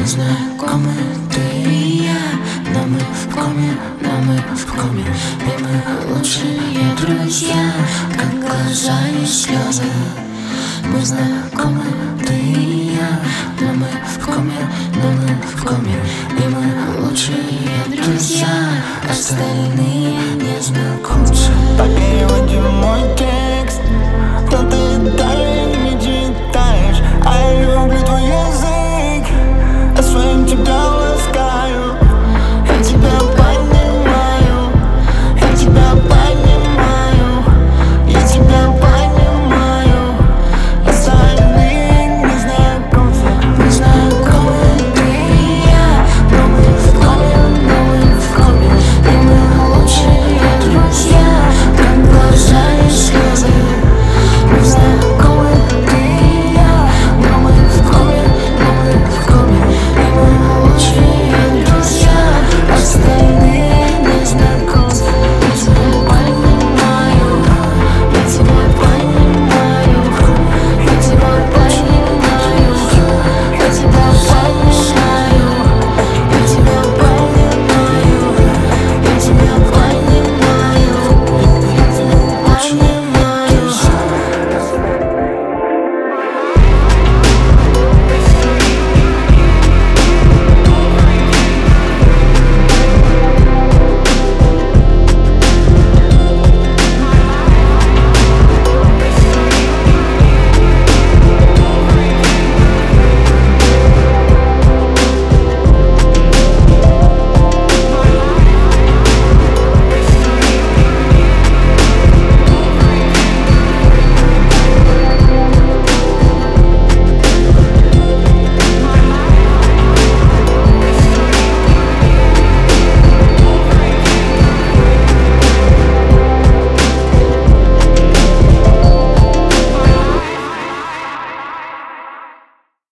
знакомы, ты и я, но мы в коме, и мы лучшие друзья, как глаза и слезы. Мы знакомы, ты и я, но мы в коме, и мы лучшие друзья, остальные незнакомцы. По переводе мой день.